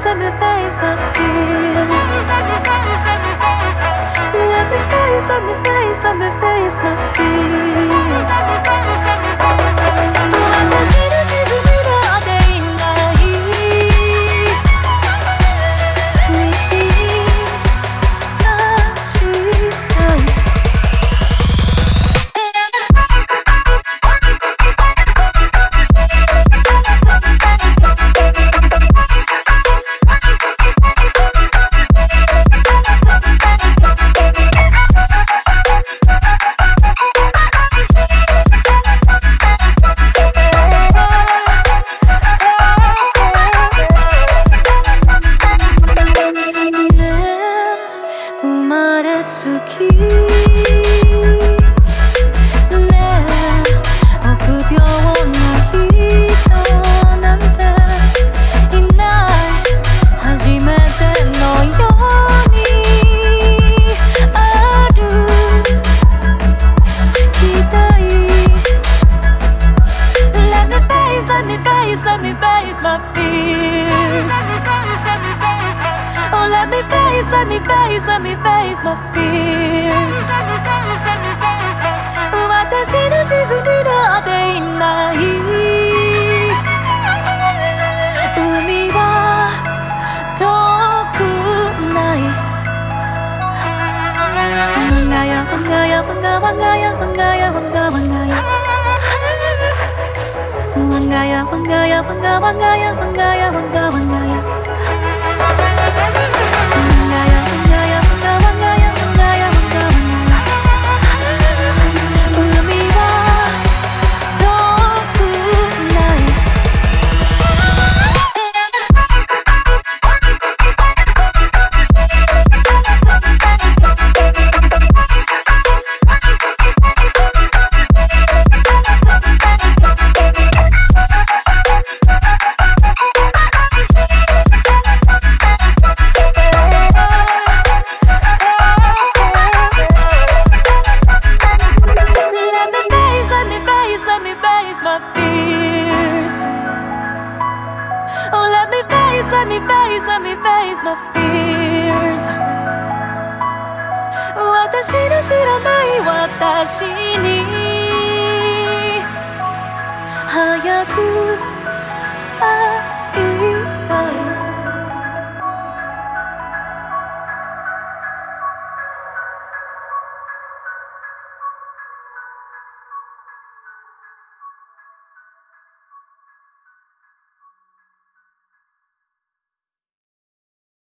let me face my fears. Let me face, let me face, let me face my fears. 私の地図には当ていない道に走ったい。Let me face my fears. Oh, let me face, let me face, let me face my fears. 私の地図になっていない海は遠くない。わがやわがやわがわがやわがやわがわがや。Wangaya, wangaya, wangaya, wangaya, wangaya, wangaya, wangaya. Wangaya, wangaya, wangaya, wangaya, wangaya, wangaya. Umi wa toku nai. My fears. Oh, let me face, let me face, let me face my fears. 私の知らない私に早く